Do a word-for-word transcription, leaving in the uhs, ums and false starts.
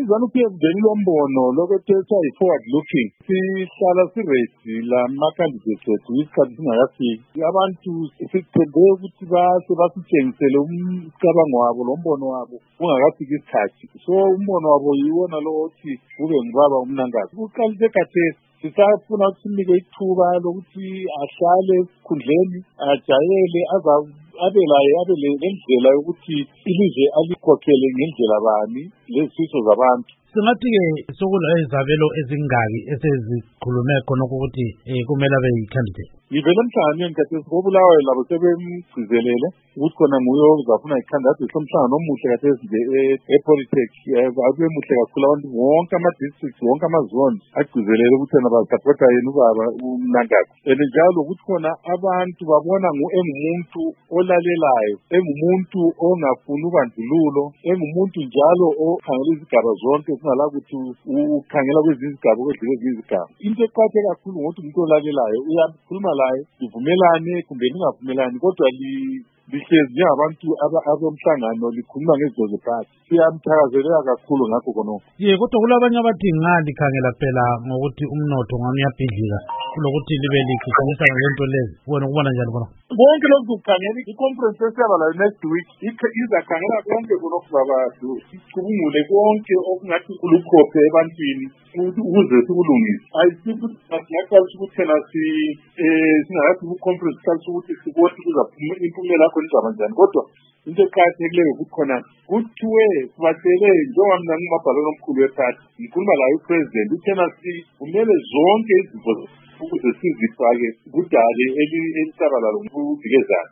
Mnumzane uPhezulu lombono lokuthetha i-forward looking sihlala siredi lama-candidates ethu isikhathi singakafiki. Abantu sithembe ukuthi base basitshengisele umcabango wabo lombono wabo ungakafiki isikhathi. So umbono wabo yiwona lo othi kube ngubaba uMnangagwa. Kuqalise khathesi sisafuna ukuthi sinike ithuba lokuthi ahlale esikhundleni ajayele abe laye abe nendlela yokuthi ilizwe alikhokhele ngendlela bani lezifiso zabantu. Singathi-ke sokula izabelo ezingaki esezikhulume khona ukuthi kumele abe yi-candidate. Ngivele emhlanganweni khathesi koBulawayo labo sebemgcizelele ukuthi khona nguye ozafuna i-candidate somhlangano omuhle khathesi nje e-Polytech. Akube muhle kakhulu abantu wonke ama-districts wonke ama-zones agcizelele ukuthi yena basapota yena ubaba uMnangagwa. And njalo ukuthi khona abantu babona engumuntu olalelayo, engumuntu ongafuni ubandlululo, engumuntu njalo okhangela izigaba zonke kungala ukuthi ukhangela kwezinye izigaba kwedlule kwezinye izigaba. Into eqakatheke kakhulu ngokuthi umuntu olalelayo uyakhuluma laye livumelane kumbe lingavumelani kodwa lihlezi njengabantu abomhlangano likhuluma ngezinto zephathi. Siyamthakazelela kakhulu ngakho khonokho. Ye kodwa kulabanye abathi ngalikhangela phela ngokuthi umnotho ngani uyabhidlika kulokuthi libe likhangisa ngento lezi. Wena ukubona njani khona? Konke lokhu kukhangela i-conference esiyaba layo next week izakhangela konke khonokho babantu sicubungule konke okungathi kulukhophe ebantwini ukuze sikulungise. Ayisikuthi ukuthi thina singakathi ku-conference kalisi ukuthi sibone kuzaphuma impumela khona izaba njani kodwa into eqakathekileyo ukuthi khona kuthiwe sibatshele njengoba mina ngumabhalane omkhulu wephathi ngikhuluma layo upresident uthena kumele zonke izifo ukuze sizifake kudale elisabalalo ngokuvikezana.